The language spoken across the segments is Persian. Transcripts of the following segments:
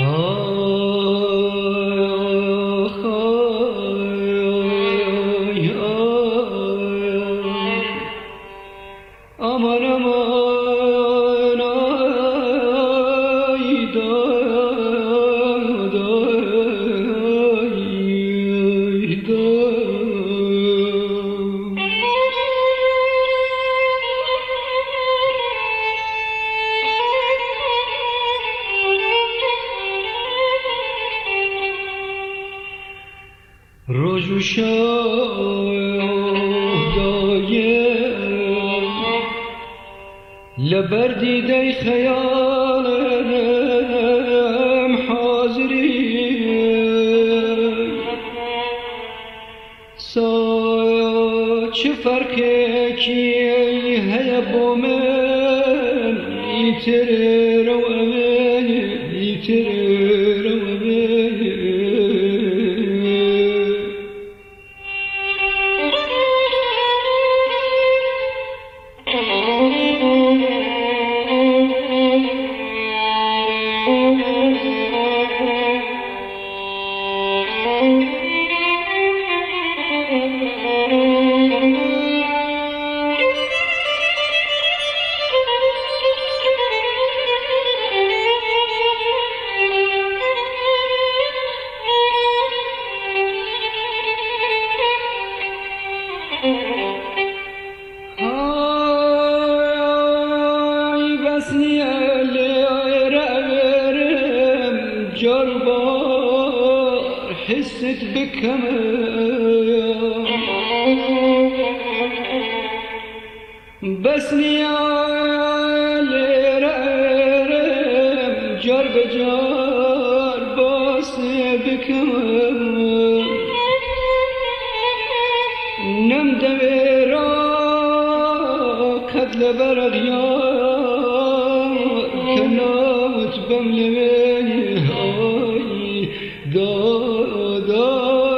aman aman ay da da da. روز و شب دایم لبر دیده خیالم حاضری سا چه فرقی کی هیا با من ایتر رو امان ایتر رو امان جربار حست بكم بس نيال رم جرب جار باس بكم نم دويرا كدل برغيار كناوت بملوي da da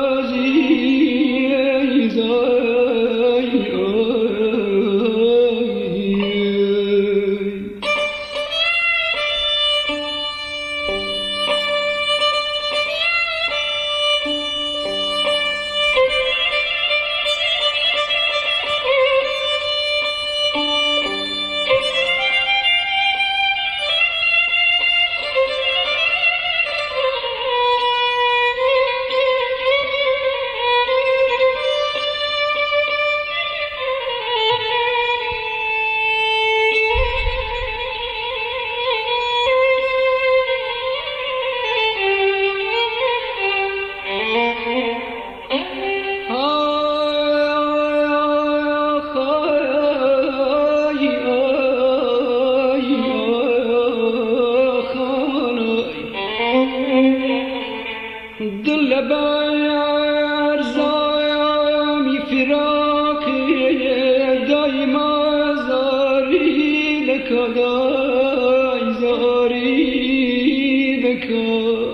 دل بر زامی فراقی دایما زاری دکا دای زاری دکا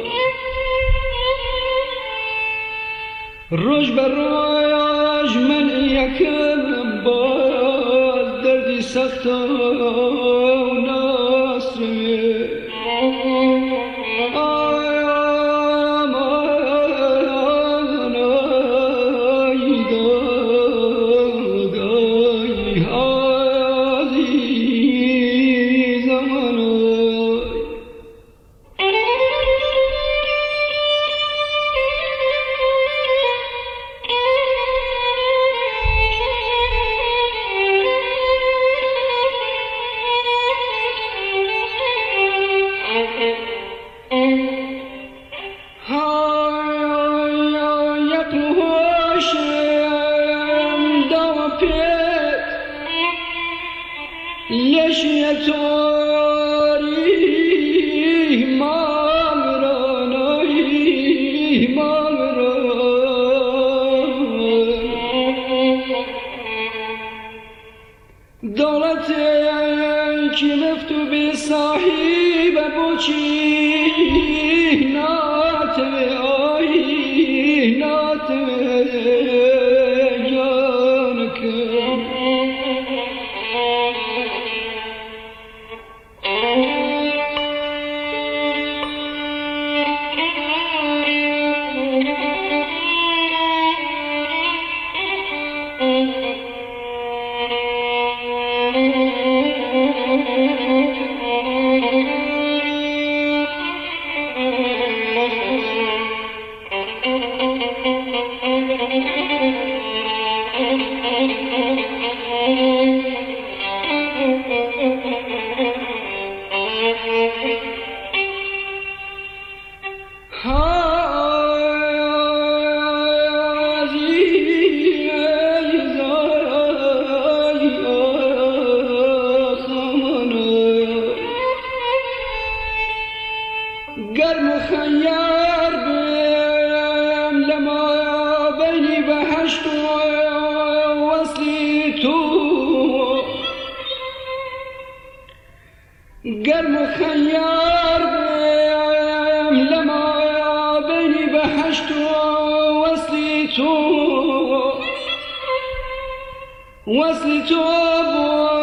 روش بر روش من یکم باز دردی سخت و ناصره دولت کی مفتو بی صاحب بوچی نات آی نات جانک گر مخیر بیم لما بینی بهشت و وصلی تو گر مخیر بیم لما بینی بهشت و وصلی تو بود